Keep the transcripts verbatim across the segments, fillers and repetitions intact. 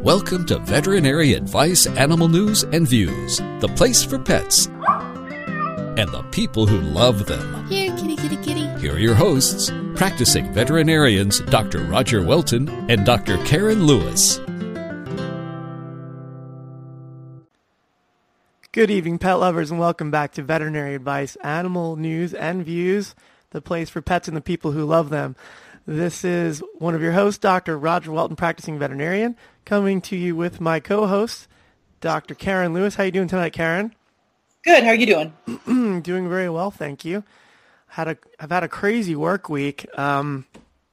Welcome to Veterinary Advice, Animal News, and Views, the place for pets and the people who love them. Here, kitty, kitty, kitty. Here are your hosts, practicing veterinarians Doctor Roger Welton and Doctor Karen Lewis. Good evening, pet lovers, and welcome back to Veterinary Advice, Animal News, and Views, the place for pets and the people who love them. This is one of your hosts, Doctor Roger Welton, practicing veterinarian, coming to you with my co-host, Doctor Karen Lewis. How you doing tonight, Karen? Good. How are you doing? Doing very well, thank you. Had a, I've had a crazy work week. Um,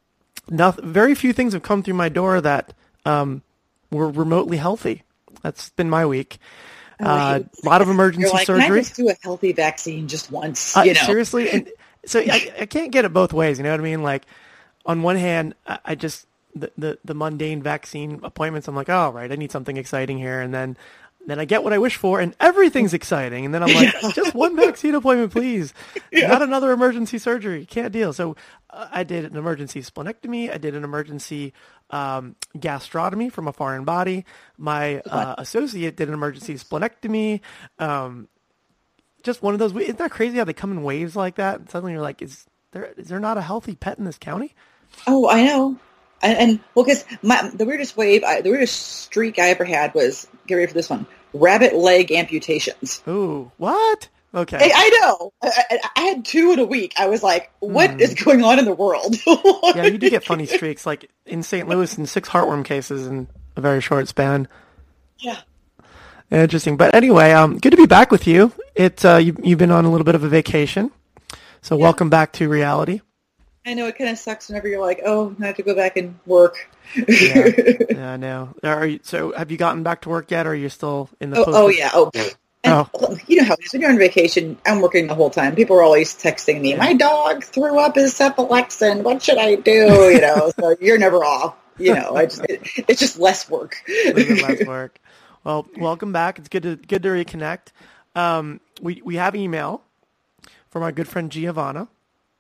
not, very few things have come through my door that um, were remotely healthy. That's been my week. A uh, lot of emergency You're like, surgery. Can I just do a healthy vaccine just once? Uh, you know? Seriously? And so I, I can't get it both ways, you know what I mean? Like, on one hand, I, I just, the, the, the mundane vaccine appointments, I'm like, oh, right, I need something exciting here. And then then I get what I wish for, and everything's exciting. And then I'm like, just one vaccine appointment, please. Yeah. Not another emergency surgery. Can't deal. So uh, I did an emergency splenectomy. I did an emergency um, gastrotomy from a foreign body. My uh, associate did an emergency splenectomy. Um, just one of those. Isn't that crazy how they come in waves like that? And suddenly you're like, is there is there not a healthy pet in this county? Oh, I know. And, and well, because my the weirdest wave, I, the weirdest streak I ever had was, get ready for this one, rabbit leg amputations. Ooh, what? Okay. I, I know. I, I had two in a week. I was like, what mm. is going on in the world? Yeah, you do get funny streaks, like in Saint Louis, in six heartworm cases in a very short span. Yeah. Interesting. But anyway, um, good to be back with you. It uh, you, you've been on a little bit of a vacation, so yeah. Welcome back to reality. I know, it kind of sucks whenever you're like, oh, I have to go back and work. yeah. yeah, I know. Are you, so have you gotten back to work yet, or are you still in the Oh, post- oh yeah. Oh, and oh. You know how it is. When you're on vacation, I'm working the whole time. People are always texting me, my dog threw up his cephalexin. What should I do? You know, so you're never off. You know, I just it, it's just less work. less work. Well, welcome back. It's good to good to reconnect. Um, we, we have email from our good friend Giovanna.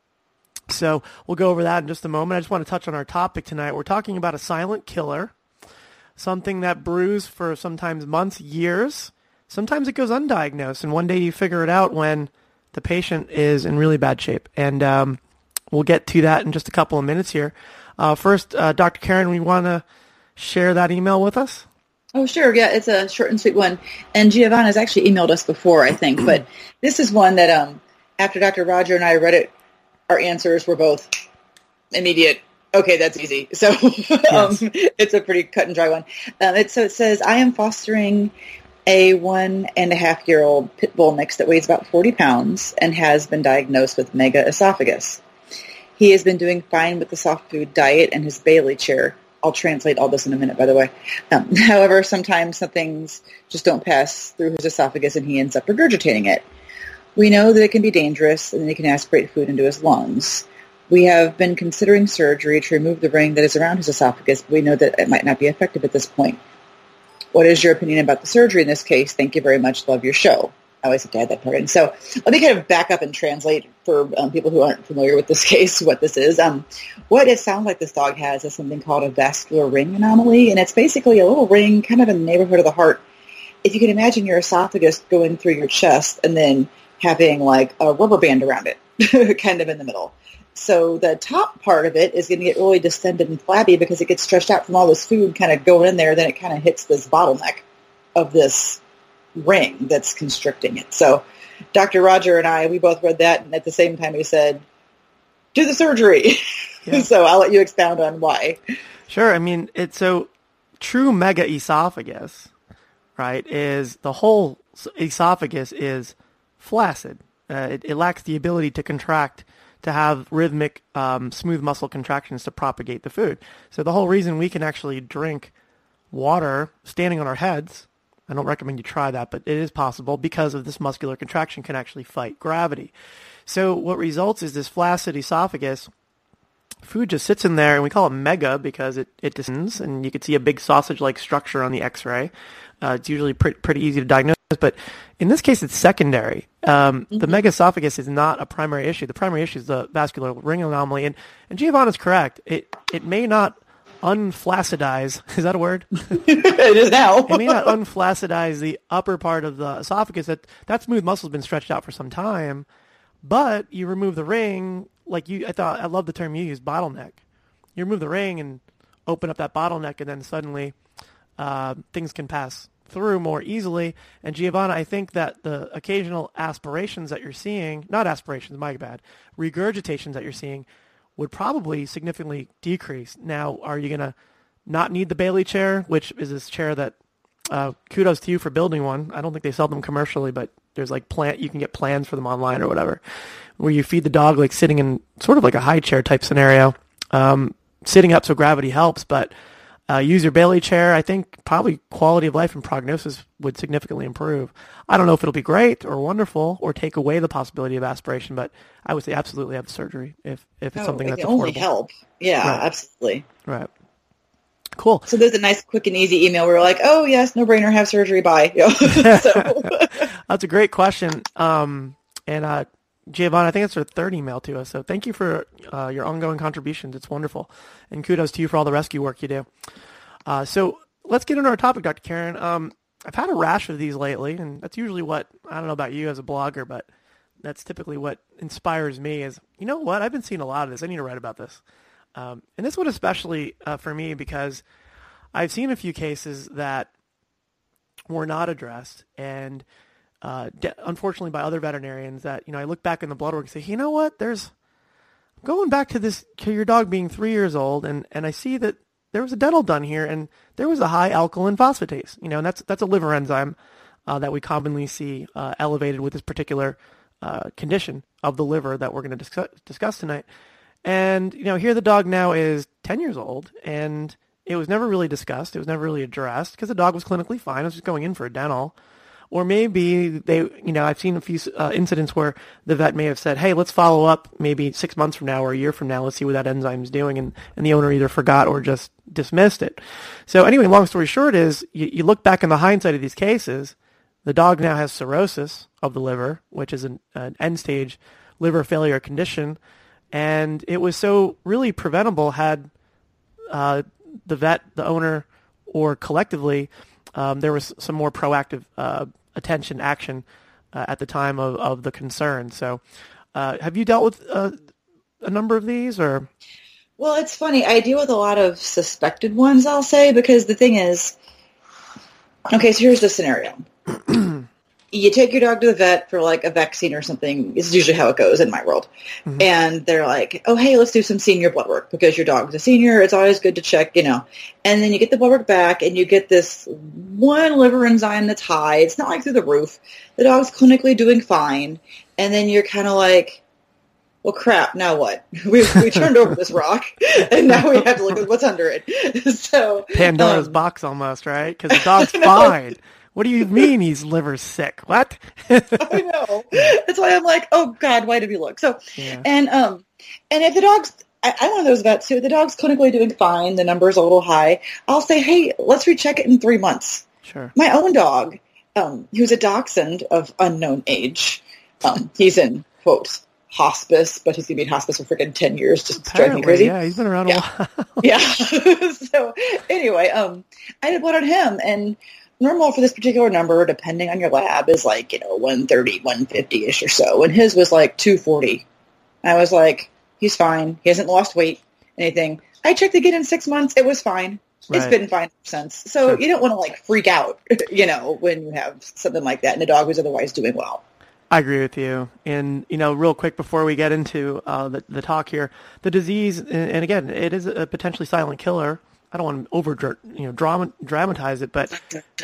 So we'll go over that in just a moment. I just want to touch on our topic tonight. We're talking about a silent killer, something that brews for sometimes months, years. Sometimes it goes undiagnosed, and one day you figure it out when the patient is in really bad shape. And um, we'll get to that in just a couple of minutes here. Uh, first, uh, Doctor Karen, we want to share that email with us? Oh, sure. Yeah, it's a short and sweet one. And Giovanna's actually emailed us before, I think. But this is one that um, after Doctor Roger and I read it, our answers were both immediate. Okay, that's easy. So um, yes. It's a pretty cut and dry one. Um, it, so it says, I am fostering a one and a half year old pit bull mix that weighs about forty pounds and has been diagnosed with mega esophagus. He has been doing fine with the soft food diet and his Bailey chair. I'll translate all this in a minute, by the way. Um, however, sometimes some things just don't pass through his esophagus and he ends up regurgitating it. We know that it can be dangerous and it can aspirate food into his lungs. We have been considering surgery to remove the ring that is around his esophagus, but we know that it might not be effective at this point. What is your opinion about the surgery in this case? Thank you very much. Love your show. I always have to add that part in. So let me kind of back up and translate for um, people who aren't familiar with this case what this is. Um, what it sounds like this dog has is something called a vascular ring anomaly, and it's basically a little ring kind of in the neighborhood of the heart. If you can imagine your esophagus going through your chest and then having like a rubber band around it, kind of in the middle. So the top part of it is going to get really distended and flabby because it gets stretched out from all this food kind of going in there. Then it kind of hits this bottleneck of this ring that's constricting it. So Doctor Roger and I, we both read that, and at the same time we said, do the surgery. Yeah. So I'll let you expound on why. Sure. I mean, it's so true mega esophagus, right, is the whole esophagus is flaccid. Uh, it, it lacks the ability to contract, to have rhythmic, um, smooth muscle contractions to propagate the food. So the whole reason we can actually drink water standing on our heads, I don't recommend you try that, but it is possible because of this muscular contraction can actually fight gravity. So what results is this flaccid esophagus, food just sits in there, and we call it mega because it, it descends, and you can see a big sausage-like structure on the x-ray. Uh, it's usually pre- pretty easy to diagnose, but in this case, it's secondary. Um, mm-hmm. The megaesophagus is not a primary issue. The primary issue is the vascular ring anomaly, and, and Giovanna's correct. It it may not unflacidize. Is that a word? It is now. It may not unflacidize the upper part of the esophagus. That that smooth muscle's been stretched out for some time, but you remove the ring. Like you, I thought I love the term you used, bottleneck. You remove the ring and open up that bottleneck, and then suddenly uh, things can pass through more easily. And Giovanna, I think that the occasional aspirations that you're seeing, not aspirations, my bad, regurgitations that you're seeing would probably significantly decrease. Now, are you going to not need the Bailey chair, which is this chair that, uh, kudos to you for building one. I don't think they sell them commercially, but there's like plant, you can get plans for them online or whatever, where you feed the dog like sitting in sort of like a high chair type scenario, um, sitting up so gravity helps, but uh, use your Bailey chair. I think probably quality of life and prognosis would significantly improve. I don't know if it'll be great or wonderful or take away the possibility of aspiration, but I would say absolutely have the surgery if, if it's Oh, something it that's can affordable. only help. Yeah, Right. absolutely. Right. Cool. So there's a nice, quick, and easy email where we're like, "Oh yes, no brainer, have surgery, bye." You know? So That's a great question. Um, and uh, Giovanna, I think it's her third email to us. So thank you for uh, your ongoing contributions. It's wonderful. And kudos to you for all the rescue work you do. Uh, so let's get into our topic, Doctor Karen. Um, I've had a rash of these lately, and that's usually what, I don't know about you as a blogger, but that's typically what inspires me is, you know what, I've been seeing a lot of this. I need to write about this. Um, and this one especially uh, for me because I've seen a few cases that were not addressed, and uh, de- unfortunately by other veterinarians that, you know, I look back in the blood work and say, you know what, there's, going back to this, to your dog being three years old, and, and I see that there was a dental done here, and there was a high alkaline phosphatase, you know, and that's, that's a liver enzyme uh, that we commonly see uh, elevated with this particular uh, condition of the liver that we're going to discuss, discuss tonight. And, you know, here the dog now is ten years old, and it was never really discussed. It was never really addressed because the dog was clinically fine. It was just going in for a dental. Or maybe they, you know, I've seen a few uh, incidents where the vet may have said, hey, let's follow up maybe six months from now or a year from now. Let's see what that enzyme's doing. And, and the owner either forgot or just dismissed it. So anyway, long story short is you, you look back in the hindsight of these cases, the dog now has cirrhosis of the liver, which is an, an end-stage liver failure condition. And it was so really preventable had uh, the vet, the owner, or collectively, um, there was some more proactive uh, attention, action uh, at the time of, of the concern. So uh, have you dealt with uh, a number of these? Or? Well, it's funny. I deal with a lot of suspected ones, I'll say, because the thing is, okay, so here's the scenario. You take your dog to the vet for like a vaccine or something. This is usually how it goes in my world. Mm-hmm. And they're like, oh, hey, let's do some senior blood work because your dog's a senior. It's always good to check, you know. And then you get the blood work back and you get this one liver enzyme that's high. It's not like through the roof. The dog's clinically doing fine. And then you're kind of like, well, crap, now what? We we turned over this rock, and now we have to look at what's under it. So Pandora's um, box almost, right? Because the dog's fine. What do you mean he's liver sick? What? I know. That's why I'm like, oh God, why did we look? So, Yeah. and um, and if the dog's, I, I'm one of those vets too. The dog's clinically doing fine. The number's a little high. I'll say, hey, let's recheck it in three months. Sure. My own dog, um, who's a dachshund of unknown age, um, he's in quotes hospice, but he's gonna be in hospice for freaking ten years. Just drives me Apparently, crazy. yeah, he's been around Yeah. a while. Yeah. So anyway, um, I did blood on him, and normal for this particular number, depending on your lab, is like, you know, one thirty, one fifty-ish or so. And his was like two forty. I was like, he's fine. He hasn't lost weight, anything. I checked again in six months. It was fine. It's Right. been fine since. So Sure. you don't want to like freak out, you know, when you have something like that and a dog who's otherwise doing well. I agree with you. And, you know, real quick before we get into uh, the, the talk here, the disease, and, and again, it is a potentially silent killer. I don't want to over, you know, drama, dramatize it, but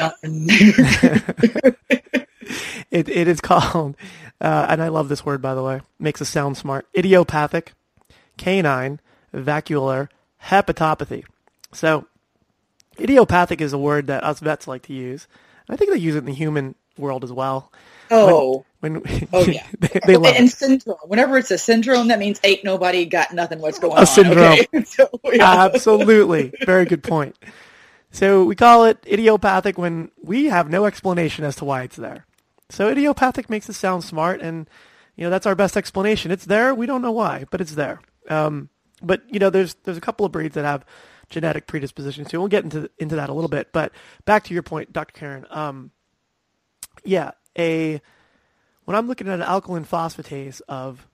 it it is called, uh, and I love this word, by the way, makes us sound smart, idiopathic canine vacuolar hepatopathy. So idiopathic is a word that us vets like to use. I think they use it in the human world as well. Oh. When, when Oh, yeah. they, they love And it. syndrome. Whenever it's a syndrome, that means ain't nobody got nothing what's going A on. syndrome. Okay? So, yeah. Absolutely. Very good point. So we call it idiopathic when we have no explanation as to why it's there. So idiopathic makes it sound smart, and, you know, that's our best explanation. It's there. We don't know why, but it's there. Um, but, you know, there's there's a couple of breeds that have genetic predisposition to. We'll get into into that a little bit. But back to your point, Doctor Karen. Um, yeah, a when I'm looking at an alkaline phosphatase of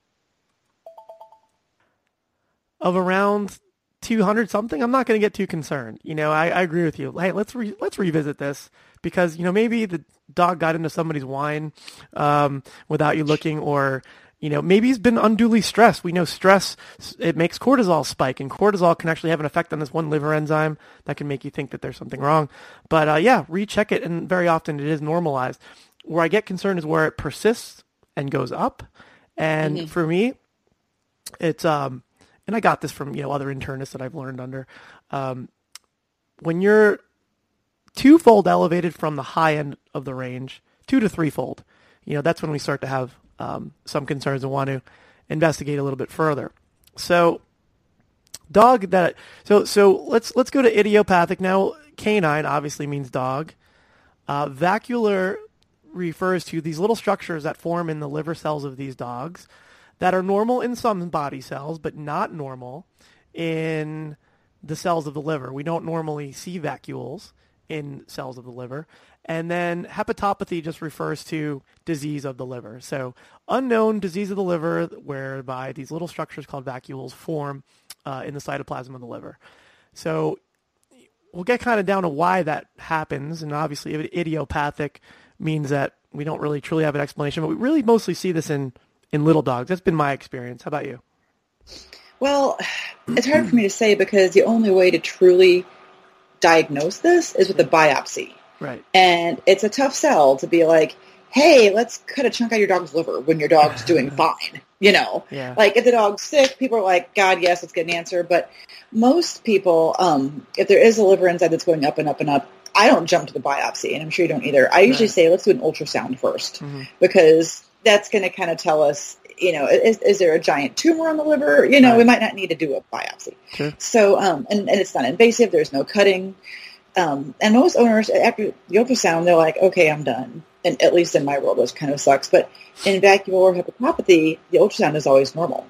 of around two hundred something, I'm not going to get too concerned. You know, I, I agree with you. Hey, let's re, let's revisit this because, you know, maybe the dog got into somebody's wine um, without you looking, or, you know, maybe he's been unduly stressed. We know stress, it makes cortisol spike, and cortisol can actually have an effect on this one liver enzyme that can make you think that there's something wrong. But uh, yeah, recheck it, and very often it is normalized. Where I get concerned is where it persists and goes up. And mm-hmm. for me, it's... um. And I got this from, you know, other internists that I've learned under. Um, when you're twofold elevated from the high end of the range, two to threefold, you know, that's when we start to have um, some concerns and want to investigate a little bit further. So, dog that. So so let's let's go to idiopathic now. Canine obviously means dog. Uh, vacuolar refers to these little structures that form in the liver cells of these dogs that are normal in some body cells, but not normal in the cells of the liver. We don't normally see vacuoles in cells of the liver. And then hepatopathy just refers to disease of the liver. So unknown disease of the liver whereby these little structures called vacuoles form uh, in the cytoplasm of the liver. So we'll get kind of down to why that happens. And obviously idiopathic means that we don't really truly have an explanation, but we really mostly see this in in little dogs. That's been my experience. How about you? Well, it's hard for me to say because the only way to truly diagnose this is with a biopsy. Right. And it's a tough sell to be like, hey, let's cut a chunk out of your dog's liver when your dog's doing fine. You know, yeah. Like if the dog's sick, people are like, God, yes, let's get an answer. But most people, um, if there is a liver enzyme that's going up and up and up, I don't jump to the biopsy, and I'm sure you don't either. I usually right. say, let's do an ultrasound first mm-hmm. because that's going to kind of tell us, you know, is, is there a giant tumor on the liver? You know, right. we might not need to do a biopsy. Sure. So, um, and, and it's not invasive. There's no cutting. Um, and most owners, after the ultrasound, they're like, okay, I'm done. And at least in my world, which kind of sucks. But in vacuolar hepatopathy, the ultrasound is always normal.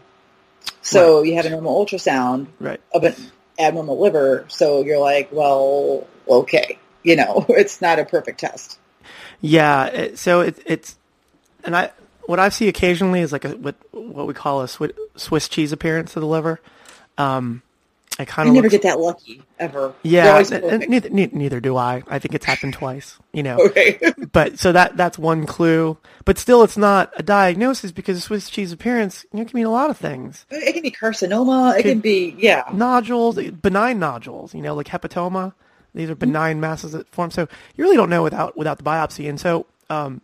So right. you have a normal ultrasound right. of an abnormal liver. So you're like, well, okay. You know, it's not a perfect test. Yeah. It, so it, it's, and I, what I see occasionally is like a, what what we call a Swiss, Swiss cheese appearance to the liver. Um, I kind of never looks, get that lucky ever. Yeah, and, and neither, neither do I. I think it's happened twice. You know, okay. But so that that's one clue. But still, it's not a diagnosis because a Swiss cheese appearance, you know, can mean a lot of things. It can be carcinoma. It, it can be yeah nodules, benign nodules. You know, like hepatoma. These are benign mm-hmm. masses that form. So you really don't know without without the biopsy. And so. Um,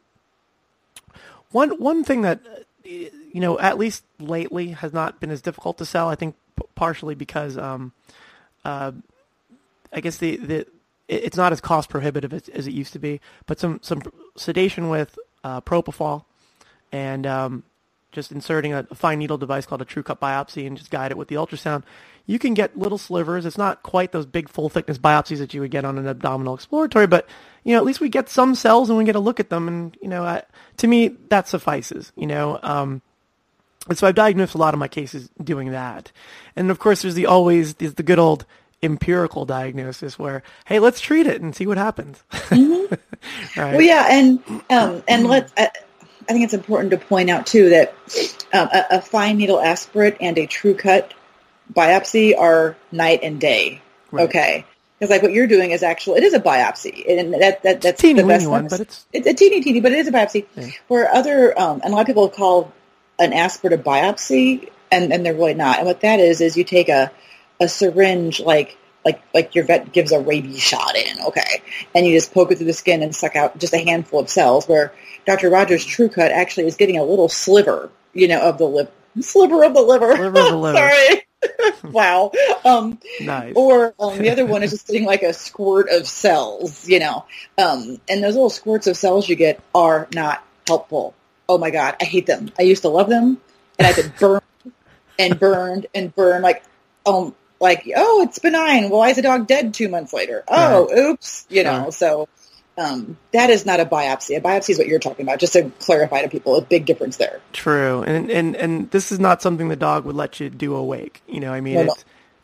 One one thing that, you know, at least lately has not been as difficult to sell, I think p- partially because um, uh, I guess the, the it's not as cost prohibitive as, as it used to be, but some, some sedation with uh, propofol and um, just inserting a, a fine needle device called a true cut biopsy and just guide it with the ultrasound. You can get little slivers. It's not quite those big full thickness biopsies that you would get on an abdominal exploratory, but you know, at least we get some cells and we get a look at them. And, you know, I, to me, that suffices, you know. Um, and so I've diagnosed a lot of my cases doing that. And, of course, there's the always there's the good old empirical diagnosis where, hey, let's treat it and see what happens. Mm-hmm. Right. Well, yeah, and um, and let's. I, I think it's important to point out, too, that um, a, a fine needle aspirate and a true cut biopsy are night and day, right. Okay? Because like what you're doing is actual, it is a biopsy, and that that that's teeny the best one, but it's it's a teeny teeny, but it is a biopsy. Yeah. Where other um, and a lot of people call an aspirate a biopsy, and, and they're really not. And what that is is you take a a syringe like like like your vet gives a rabies shot in, okay, and you just poke it through the skin and suck out just a handful of cells. Where Doctor Rogers' True Cut actually is getting a little sliver, you know, of the liver, sliver of the liver. Sliver of the liver. Sorry. Wow. Um, nice. Or um, the other one is just getting like a squirt of cells, you know. Um, and those little squirts of cells you get are not helpful. Oh, my God. I hate them. I used to love them. And I've been burned and burned and burned. Like, um, like, oh, it's benign. Well, why is the dog dead two months later? Oh, right. Oops. You know, right. So um, that is not a biopsy. A biopsy is what you're talking about, just to clarify to people. A big difference there. True. And and, and this is not something the dog would let you do awake. You know, I mean, no, it's,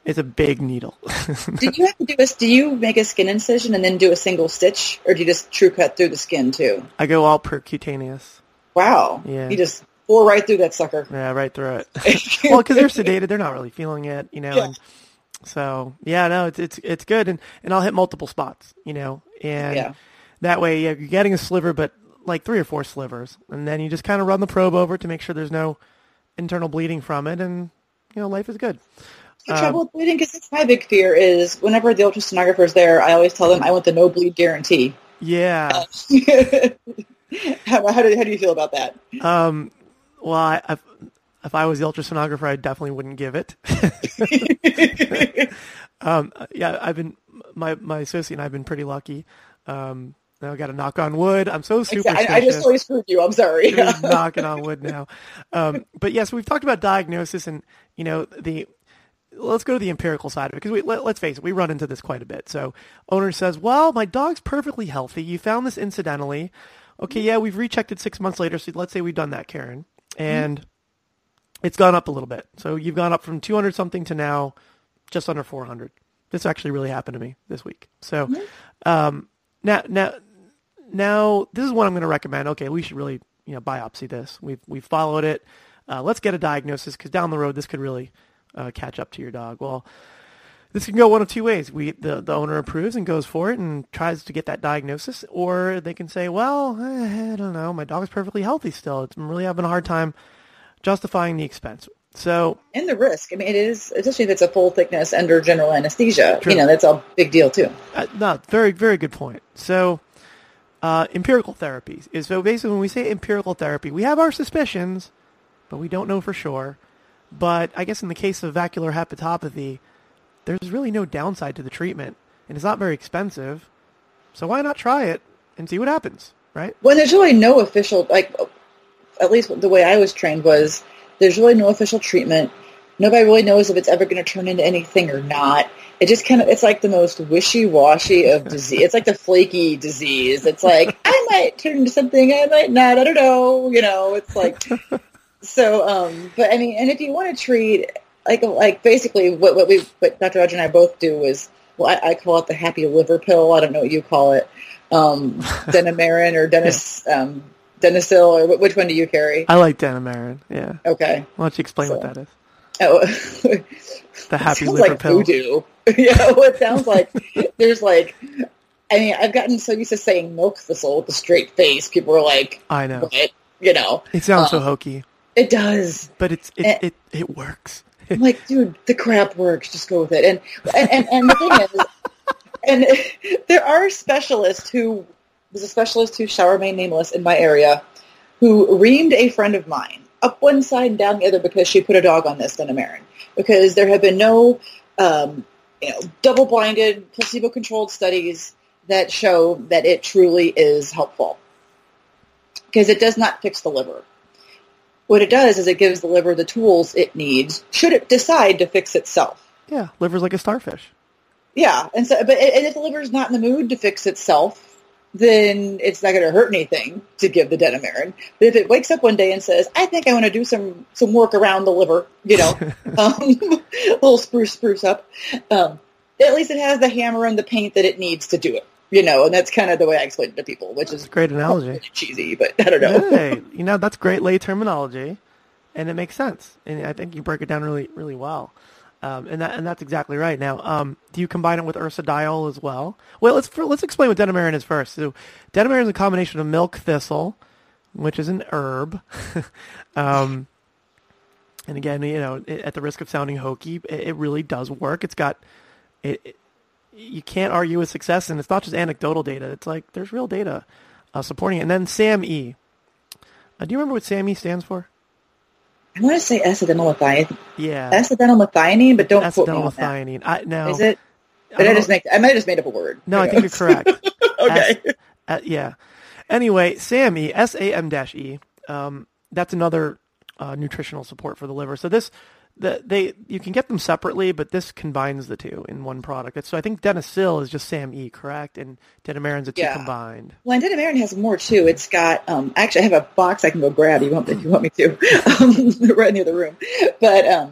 It's a big needle. Did you have to do a, do you make a skin incision and then do a single stitch, or do you just true cut through the skin too? I go all percutaneous. Wow. Yeah. You just bore right through that sucker. Yeah, right through it. Well, because they're sedated, they're not really feeling it, you know. Yeah. And so yeah, no, it's it's it's good, and and I'll hit multiple spots, you know, and Yeah. that way, yeah, you're getting a sliver, but like three or four slivers, and then you just kind of run the probe over to make sure there's no internal bleeding from it, and you know, life is good. The trouble with bleeding, because that's my big fear, is whenever the ultrasonographer's there, I always tell them I want the no bleed guarantee. Yeah. how, how, do, how do you feel about that? Um. Well, I, if, if I was the ultrasonographer, I definitely wouldn't give it. um. Yeah, I've been my my associate and I've been pretty lucky. Um. Now I got to knock on wood. I'm so superstitious. I, I just totally screwed you. I'm sorry. Knocking on wood now. Um. But yes, we've talked about diagnosis, and you know the. Let's go to the empirical side of it, because we let, let's face it, we run into this quite a bit. So owner says, well, my dog's perfectly healthy. You found this incidentally. Okay, yeah, we've rechecked it six months later. So let's say we've done that, Karen. And mm-hmm. it's gone up a little bit. So you've gone up from two hundred something to now just under four hundred. This actually really happened to me this week. So mm-hmm. um, now, now, now this is what I'm going to recommend. Okay, we should really you know biopsy this. We've, we've followed it. Uh, let's get a diagnosis, because down the road this could really... Uh, catch up to your dog. Well, this can go one of two ways. We the, the owner approves and goes for it and tries to get that diagnosis, or they can say, well, eh, I don't know, my dog's perfectly healthy still. It's, I'm really having a hard time justifying the expense. So and the risk. I mean, it is, especially if it's a full thickness under general anesthesia. True. You know, that's a big deal too. Uh, no, very, very good point. So uh, empirical therapies is so basically when we say empirical therapy, we have our suspicions, but we don't know for sure. But I guess in the case of vascular hepatopathy, there's really no downside to the treatment, and it's not very expensive. So why not try it and see what happens, right? Well, there's really no official, like, at least the way I was trained was, there's really no official treatment. Nobody really knows if it's ever going to turn into anything or not. It just kind of, it's like the most wishy-washy of disease. It's like the flaky disease. It's like, I might turn into something, I might not, I don't know. You know, it's like... So, um, but I mean, and if you want to treat, like, like basically what, what we, what Doctor Roger and I both do is, well, I, I call it the happy liver pill. I don't know what you call it. Um, Denamarin or Denis, yeah. um, Denisil, or which one do you carry? I like Denamarin. Yeah. Okay. Why don't you explain so, what that is? Oh, the happy liver like pill. Voodoo. Yeah. Well, it sounds like there's like, I mean, I've gotten so used to saying milk thistle with a straight face. People are like, I know. What? You know. It sounds um, so hokey. It does, but it's it and, it, it works. I'm like, dude, the crap works. Just go with it. And and and, and the thing is, and there are specialists who there's a specialist who shall remain nameless in my area, who reamed a friend of mine up one side and down the other because she put a dog on this Denamarin, because there have been no um, you know double-blinded, placebo-controlled studies that show that it truly is helpful, because it does not fix the liver. What it does is it gives the liver the tools it needs should it decide to fix itself. Yeah, liver's like a starfish. Yeah, and so, but and if the liver's not in the mood to fix itself, then it's not going to hurt anything to give the Denamarin. But if it wakes up one day and says, "I think I want to do some some work around the liver," you know, um, a little spruce spruce up, um, at least it has the hammer and the paint that it needs to do it. You know, and that's kind of the way I explain it to people, which that's is a great analogy. Really cheesy, but I don't know. Hey, you know, that's great lay terminology, and it makes sense. And I think you break it down really, really well. Um, and that and that's exactly right. Now, um, do you combine it with ursodiol as well? Well, let's let's explain what Denamarin is first. So, Denamarin is a combination of milk thistle, which is an herb. um, and again, you know, it, at the risk of sounding hokey, it, it really does work. It's got it, it you can't argue with success, and it's not just anecdotal data. It's like there's real data uh, supporting it. And then S A M E. Uh, do you remember what S A M E stands for? I want to say acetylmethionine. Yeah. Acetylmethionine, but don't quote me on that. Acetylmethionine. I, no. Is it? But I, I just make. I might have just made up a word. No, I think you're correct. Okay. S, uh, yeah. Anyway, S A M E, S A M E. Um, that's another uh, nutritional support for the liver. So this, the, they you can get them separately, but this combines the two in one product. So I think Denisil is just S A M E, correct? And Denamarin's a two yeah. combined. Well, and Denamarin has more too. It's got um, actually I have a box I can go grab. You want if you want me to, um, right near the room. But um,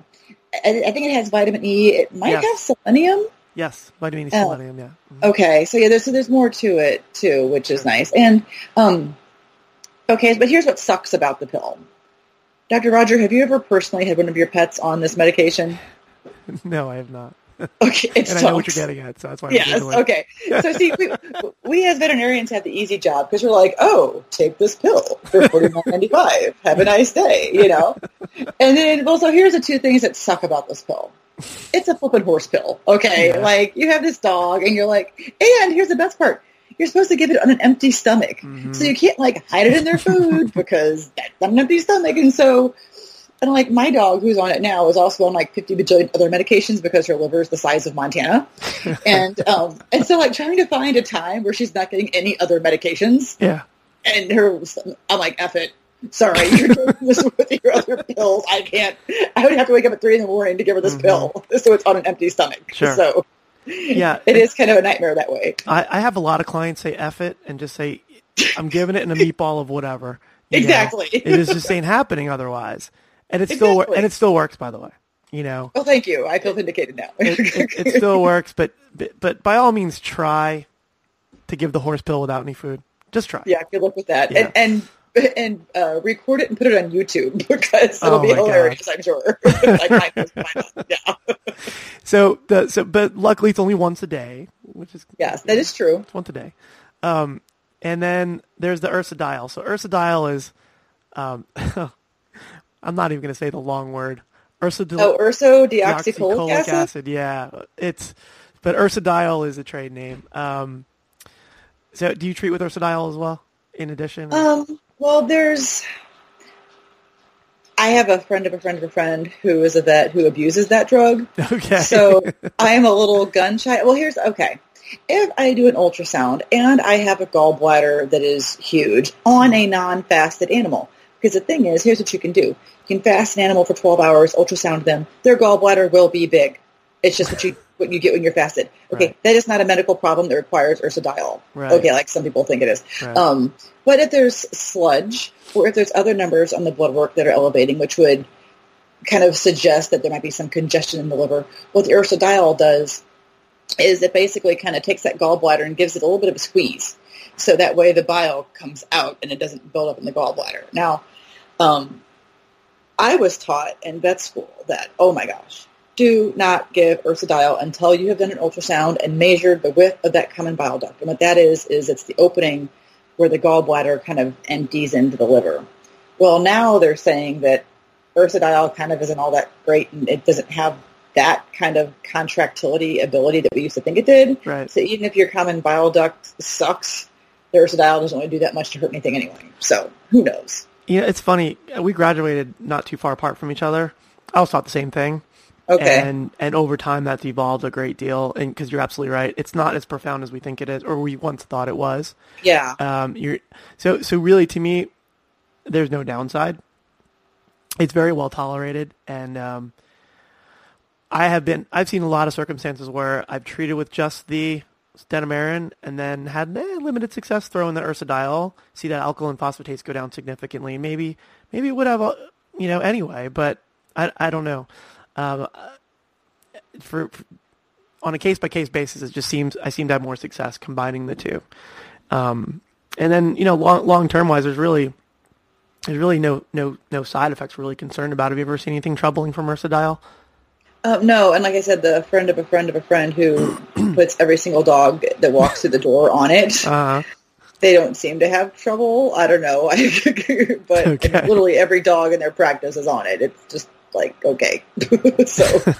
I, I think it has vitamin E. It might Yes. have selenium. Yes, vitamin E, Oh. selenium, yeah. Mhm. Okay, so yeah, there's so there's more to it too, which is nice. And um, okay, but here's what sucks about the pill. Doctor Roger, have you ever personally had one of your pets on this medication? No, I have not. Okay, it And sucks. I know what you're getting at, so that's why I'm Yes, Googling. okay. So see, we, we as veterinarians have the easy job because we're like, oh, take this pill for forty-nine ninety-five. Have a nice day, you know? And then, well, so here's the two things that suck about this pill. It's a flippin' horse pill, okay? Yeah. Like, you have this dog, and you're like, and here's the best part. You're supposed to give it on an empty stomach. Mhm. So you can't, like, hide it in their food because that's on an empty stomach. And so, and, like, my dog, who's on it now, is also on, like, fifty bajillion other medications because her liver is the size of Montana. And um, and so, like, trying to find a time where she's not getting any other medications. Yeah. And her, I'm like, F it. Sorry, you're doing this with your other pills. I can't. I would have to wake up at three in the morning to give her this Mhm. pill, so it's on an empty stomach. Sure. So, Yeah. it is kind of a nightmare that way. I, I have a lot of clients say F it and just say, I'm giving it in a meatball of whatever. You know? Exactly. It is just ain't happening otherwise. And it still wor- Exactly. and it still works, by the way. You know, Well, thank you. I feel vindicated now. it, it, it still works, but, but but by all means, try to give the horse pill without any food. Just try. Yeah, good luck with that. Yeah. And and and uh, record it and put it on YouTube because it'll Oh be my God. hilarious, I'm sure. Like mine was, mine was. Yeah. So the so but luckily it's only once a day, which is Yes, that is true. It's once a day. Um, and then there's the ursodiol. So ursodiol is, um, I'm not even going to say the long word. Ursodiol. Oh, ursodeoxycholic acid? acid. Yeah, it's, but ursodiol is a trade name. Um, so do you treat with ursodiol as well? In addition, Um, well, there's, I have a friend of a friend of a friend who is a vet who abuses that drug. okay. So I am a little gun shy. Well, here's, okay. If I do an ultrasound and I have a gallbladder that is huge on a non-fasted animal, because the thing is, here's what you can do. You can fast an animal for twelve hours, ultrasound them. Their gallbladder will be big. It's just what you what you get when you're fasted. Okay, Right. that is not a medical problem that requires ursodiol. Right. Okay, like some people think it is. Right. Um, but if there's sludge or if there's other numbers on the blood work that are elevating, which would kind of suggest that there might be some congestion in the liver, what the ursodiol does is it basically kind of takes that gallbladder and gives it a little bit of a squeeze. So that way the bile comes out and it doesn't build up in the gallbladder. Now, um, I was taught in vet school that, oh my gosh, do not give ursodiol until you have done an ultrasound and measured the width of that common bile duct. And what that is, is it's the opening where the gallbladder kind of empties into the liver. Well, now they're saying that ursodiol kind of isn't all that great and it doesn't have that kind of contractility ability that we used to think it did. Right. So even if your common bile duct sucks, the ursodiol doesn't really do that much to hurt anything anyway. So who knows? You know, it's funny. We graduated not too far apart from each other. I was taught the same thing. Okay. And and over time that's evolved a great deal. And because you're absolutely right, it's not as profound as we think it is, or we once thought it was. Yeah. Um, you're so so really to me, there's no downside. It's very well tolerated, and um, I have been I've seen a lot of circumstances where I've treated with just the Stenamarin and then had eh, limited success throwing the ursodiol. See that alkaline phosphatase go down significantly. Maybe maybe it would have, uh, you know, anyway, but I I don't know. Um, for, for on a case by case basis, it just seems I seem to have more success combining the two. Um, and then you know, long long term wise, there's really there's really no no no side effects we're really concerned about. Have you ever seen anything troubling from ursodiol? Uh, no, and like I said, the friend of a friend of a friend who puts every single dog that walks through the door on it, Uh-huh. they don't seem to have trouble. I don't know. but Okay. literally every dog in their practice is on it. It's just like, okay. So,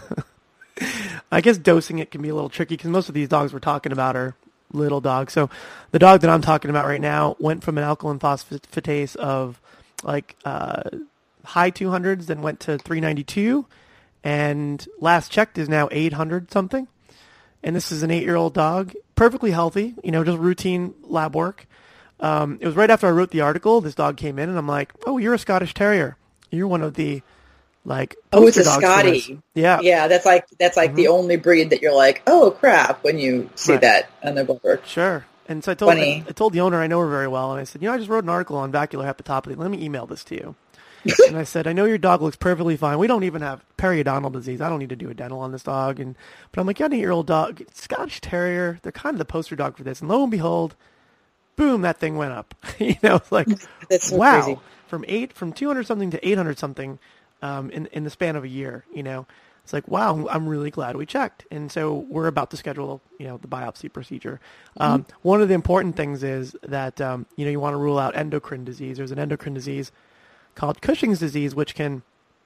I guess dosing it can be a little tricky because most of these dogs we're talking about are little dogs. So the dog that I'm talking about right now went from an alkaline phosphatase of like uh, high two hundreds, then went to three ninety-two, and last checked is now eight hundred something. And this is an eight-year-old dog, perfectly healthy, you know, just routine lab work. Um, it was right after I wrote the article. This dog came in, and I'm like, "Oh, you're a Scottish Terrier. You're one of the like oh, it's a poster dogs for this." Scottie. Yeah, Yeah, that's like that's like Mhm. the only breed that you're like, oh crap, when you see Right. that on their blood work. Sure. And so I told Funny. I, I told the owner I know her very well, and I said, you know, I just wrote an article on vacuolar hepatopathy. Let me email this to you. And I said, I know your dog looks perfectly fine. We don't even have periodontal disease. I don't need to do a dental on this dog. And but I'm like, you got an eight-year-old dog, Scottish Terrier. They're kind of the poster dog for this. And lo and behold, boom, that thing went up. you know, it's like, That's so wow, crazy. from eight, from two hundred something to eight hundred something, um, in in the span of a year. You know, it's like, wow, I'm really glad we checked. And so we're about to schedule, you know, the biopsy procedure. Mm-hmm. Um, one of the important things is that um, you know, you want to rule out endocrine disease. There's an endocrine disease called Cushing's disease, which can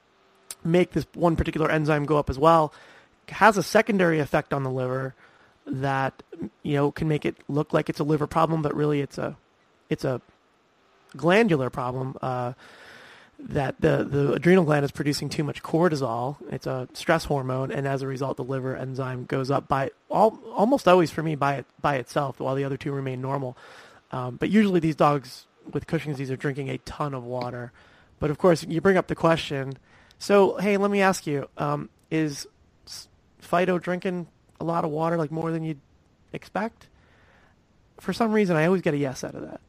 make this one particular enzyme go up as well. It has a secondary effect on the liver that, you know, can make it look like it's a liver problem, but really it's a it's a glandular problem. Uh, that the, the adrenal gland is producing too much cortisol. It's a stress hormone, and as a result, the liver enzyme goes up by all, almost always for me by it, by itself, while the other two remain normal. Um, but usually these dogs with Cushing's disease are drinking a ton of water. But of course, you bring up the question. So, hey, let me ask you: um, is Fido drinking a lot of water, like more than you'd expect? For some reason, I always get a yes out of that.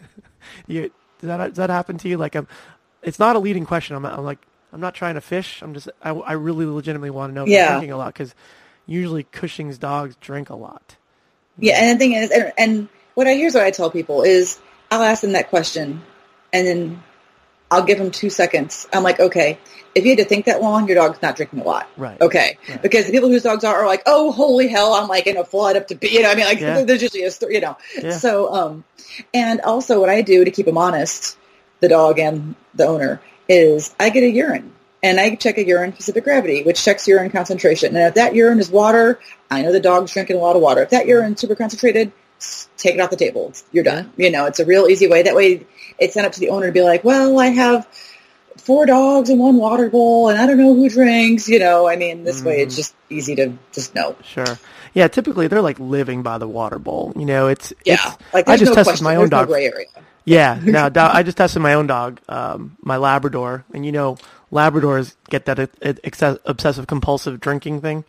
you, does that does that happen to you? Like, I'm, it's not a leading question. I'm, I'm like, I'm not trying to fish. I'm just, I, I really legitimately want to know if Yeah. they're drinking a lot, because usually Cushing's dogs drink a lot. Yeah, and the thing is, and, and what I here's what I tell people is, I'll ask them that question, and then I'll give them two seconds. I'm like, okay, if you had to think that long, your dog's not drinking a lot. Right. Okay. Right. Because the people whose dogs are are like, oh, holy hell, I'm like in a flood up to be, you know, I mean, like, Yeah. there's usually a story, you know. Yeah. So, um, and also what I do to keep them honest, the dog and the owner, is I get a urine. And I check a urine specific gravity, which checks urine concentration. And if that urine is water, I know the dog's drinking a lot of water. If that urine's super concentrated, take it off the table. You're done. You know, it's a real easy way. That way it's sent up to the owner to be like, well, I have four dogs and one water bowl, and I don't know who drinks. You know, I mean, this mm-hmm. way it's just easy to just know. Sure. Yeah, typically they're like living by the water bowl. You know, it's yeah. It's, like I just no tested question. my there's own dog. No gray area. Yeah, no, I just tested my own dog, um, my Labrador, and you know, Labradors get that excess, obsessive compulsive drinking thing.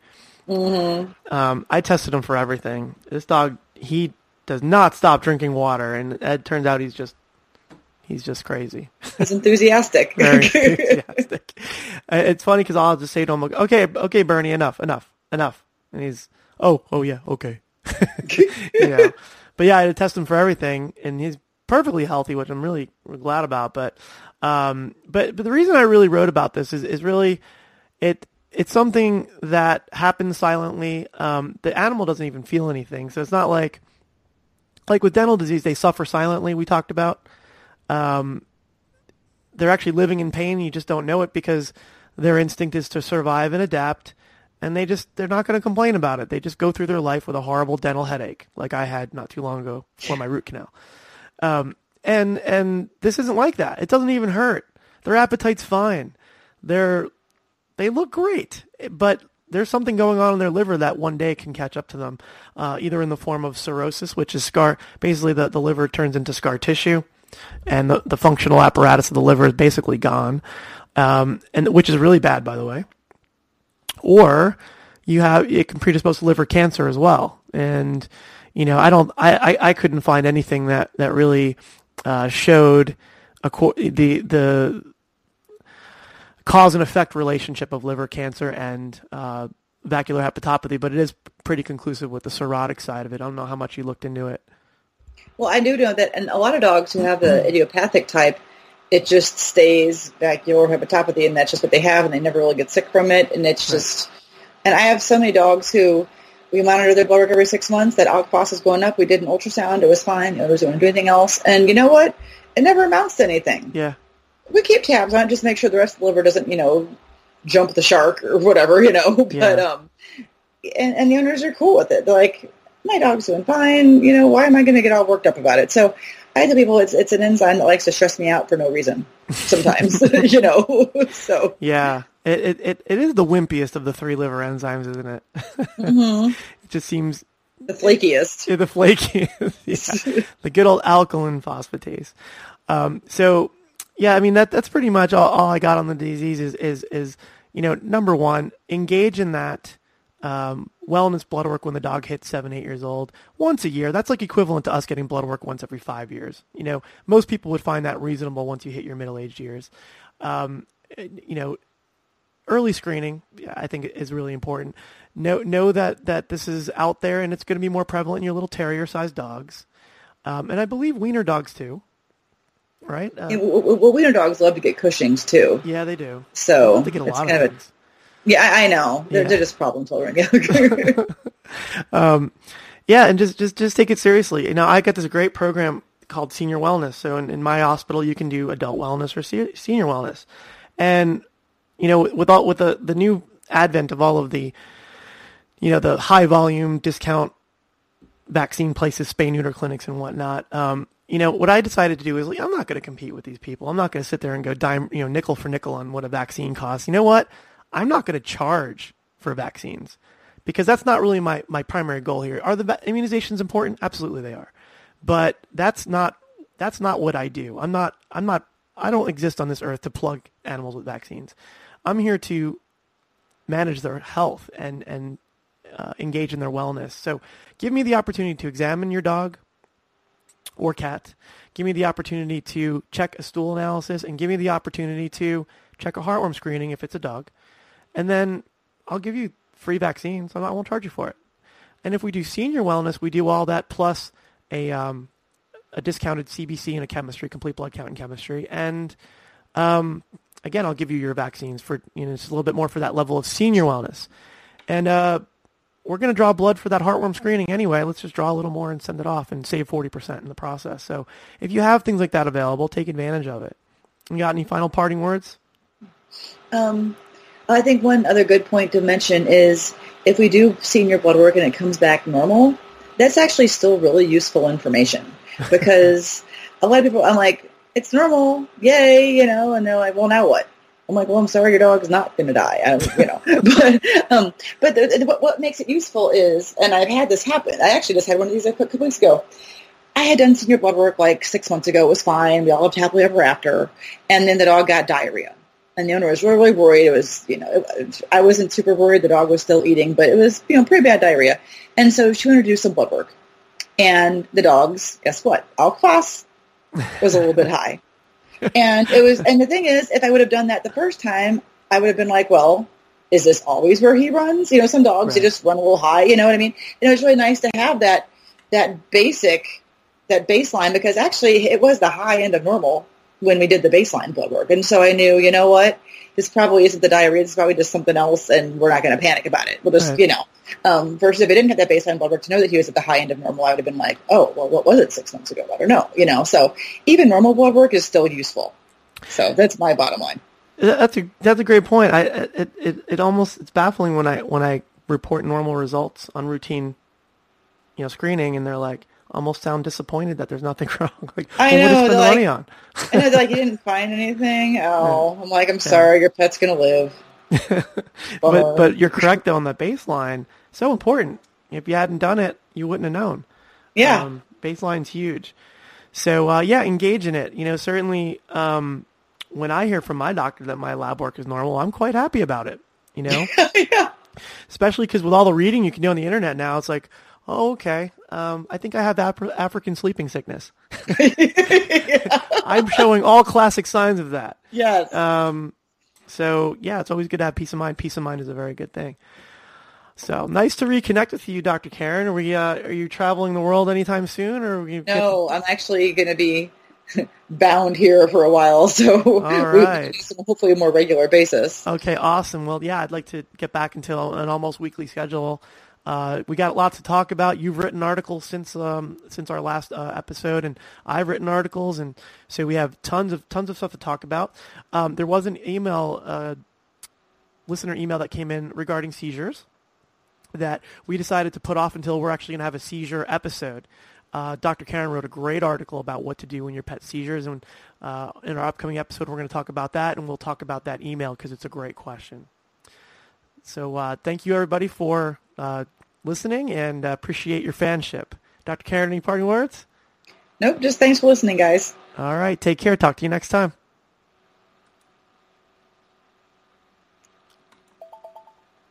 Mm-hmm. Um, I tested him for everything. This dog, he does not stop drinking water, and it turns out he's just he's just crazy. He's enthusiastic. Very enthusiastic. It's funny because I'll just say to him, "Okay, okay, Bernie, enough, enough, enough," and he's, "Oh, oh yeah, okay." you know, but yeah, I had to test him for everything, and he's perfectly healthy, which I'm really glad about. But, um, but, but the reason I really wrote about this is, is really, it, it's something that happens silently. Um, the animal doesn't even feel anything. So it's not like, like with dental disease, they suffer silently. We talked about, um, they're actually living in pain. You just don't know it because their instinct is to survive and adapt. And they just, they're not going to complain about it. They just go through their life with a horrible dental headache, like I had not too long ago for my root canal. Um, and, and this isn't like that. It doesn't even hurt. Their appetite's fine. They're, they look great, but there's something going on in their liver that one day can catch up to them, uh, either in the form of cirrhosis, which is scar, basically the, the liver turns into scar tissue, and the, the functional apparatus of the liver is basically gone. Um, and which is really bad, by the way. Or you have, it can predispose to liver cancer as well. And, you know, I don't, I, I, I couldn't find anything that, that really, uh, showed a, the, the cause and effect relationship of liver cancer and, uh, vascular hepatopathy, but it is pretty conclusive with the cirrhotic side of it. I don't know how much you looked into it. Well, I do know that, and a lot of dogs who have the idiopathic type, it just stays vascular hepatopathy, and that's just what they have, and they never really get sick from it, and it's just, and I have so many dogs who, we monitor their blood work every six months. That alk phos is going up. We did an ultrasound. It was fine. The others don't do anything else. And you know what? It never amounts to anything. Yeah. We keep tabs on it, just make sure the rest of the liver doesn't, you know, jump the shark or whatever, you know. But, yeah. um, and, and the owners are cool with it. They're like, my dog's doing fine. You know, why am I going to get all worked up about it? So I tell people it's it's an enzyme that likes to stress me out for no reason sometimes, you know. So yeah. It, it it is the wimpiest of the three liver enzymes, isn't it? Mm-hmm. It just seems the flakiest. Yeah, the flakiest. Yeah. The good old alkaline phosphatase. Um, so, yeah, I mean that that's pretty much all, all I got on the disease is is is you know, number one, engage in that um, wellness blood work when the dog hits seven, eight years old, once a year. That's like equivalent to us getting blood work once every five years. You know, most people would find that reasonable once you hit your middle-aged years. Um, you know, early screening, I think, is really important. Know know that, that this is out there, and it's going to be more prevalent in your little terrier-sized dogs. Um, and I believe wiener dogs, too. Right? Uh, yeah, well, well, wiener dogs love to get Cushing's, too. Yeah, they do. So they get a lot of things. A, yeah, I, I know. They're, yeah. they're just problem children. um, yeah, and just, just, just take it seriously. You know, I got this great program called Senior Wellness. So in, in my hospital, you can do adult wellness or se- senior wellness. And, you know, with all, with the, the new advent of all of the, you know, the high volume discount vaccine places, spay neuter clinics and whatnot, um, you know, what I decided to do is, like, I'm not going to compete with these people. I'm not going to sit there and go dime, you know, nickel for nickel on what a vaccine costs. You know what? I'm not going to charge for vaccines because that's not really my, my primary goal here. Are the va- immunizations important? Absolutely they are. But that's not, that's not what I do. I'm not, I'm not, I don't exist on this earth to plug animals with vaccines. I'm here to manage their health and, and uh, engage in their wellness. So give me the opportunity to examine your dog or cat. Give me the opportunity to check a stool analysis, and give me the opportunity to check a heartworm screening if it's a dog. And then I'll give you free vaccines. I won't charge you for it. And if we do senior wellness, we do all that plus a um, a discounted C B C and a chemistry, complete blood count and chemistry. And um, again, I'll give you your vaccines for, you know, just a little bit more for that level of senior wellness. And uh, we're going to draw blood for that heartworm screening anyway. Let's just draw a little more and send it off and save forty percent in the process. So if you have things like that available, take advantage of it. You got any final parting words? Um, I think one other good point to mention is if we do senior blood work and it comes back normal, that's actually still really useful information because a lot of people, I'm like, it's normal, yay, you know, and they're like, well, now what? I'm like, well, I'm sorry, your dog's not going to die, I, you know. but um, but the, the, what, what makes it useful is, and I've had this happen. I actually just had one of these a couple weeks ago. I had done senior blood work like six months ago. It was fine. We all lived happily ever after. And then the dog got diarrhea. And the owner was really, really worried. It was, you know, it, I wasn't super worried. The dog was still eating, but it was, you know, pretty bad diarrhea. And so she wanted to do some blood work. And the dog's, guess what? Alk-Phos was a little bit high. And it was, and the thing is, if I would have done that the first time, I would have been like, well, is this always where he runs? You know, some dogs, right. they just run a little high, you know what I mean? And it was really nice to have that, that basic, that baseline, because actually it was the high end of normal when we did the baseline blood work. And so I knew, you know what, this probably isn't the diarrhea, this is probably just something else, and we're not going to panic about it. We'll just, right. you know, um, versus if I didn't have that baseline blood work to know that he was at the high end of normal, I would have been like, oh, well, what was it six months ago? I don't know, you know. So even normal blood work is still useful. So that's my bottom line. That's a that's a great point. I it, it it almost it's baffling when I when I report normal results on routine, you know, screening, and they're like almost sound disappointed that there's nothing wrong. Like, I well, know, what to spend the like, money on? I know, they're like, you didn't find anything. Oh, yeah. I'm like, I'm sorry, yeah. Your pet's gonna live. but but you're correct though on the baseline. So important. If you hadn't done it, you wouldn't have known. Yeah, um, baseline's huge. So uh, yeah, engage in it. You know, certainly. Um, When I hear from my doctor that my lab work is normal, I'm quite happy about it, you know? yeah. Especially because with all the reading you can do on the internet now, it's like, oh, okay, um, I think I have Af- African sleeping sickness. yeah. I'm showing all classic signs of that. Yes. Um, so, yeah, it's always good to have peace of mind. Peace of mind is a very good thing. So nice to reconnect with you, Doctor Karen. Are we? Uh, are you traveling the world anytime soon? Or are we no, to- I'm actually going to be bound here for a while, so all right. we do some hopefully a more regular basis. Okay, awesome. Well, yeah, I'd like to get back into an almost weekly schedule. Uh, we got lots to talk about. You've written articles since um, since our last uh, episode, and I've written articles, and so we have tons of tons of stuff to talk about. Um, there was an email, uh, listener email that came in regarding seizures that we decided to put off until we're actually going to have a seizure episode. Uh, Doctor Karen wrote a great article about what to do when your pet seizures, and uh, in our upcoming episode, we're going to talk about that, and we'll talk about that email because it's a great question. So uh, thank you, everybody, for uh, listening, and uh, appreciate your fanship. Doctor Karen, any parting words? Nope, just thanks for listening, guys. All right, take care. Talk to you next time.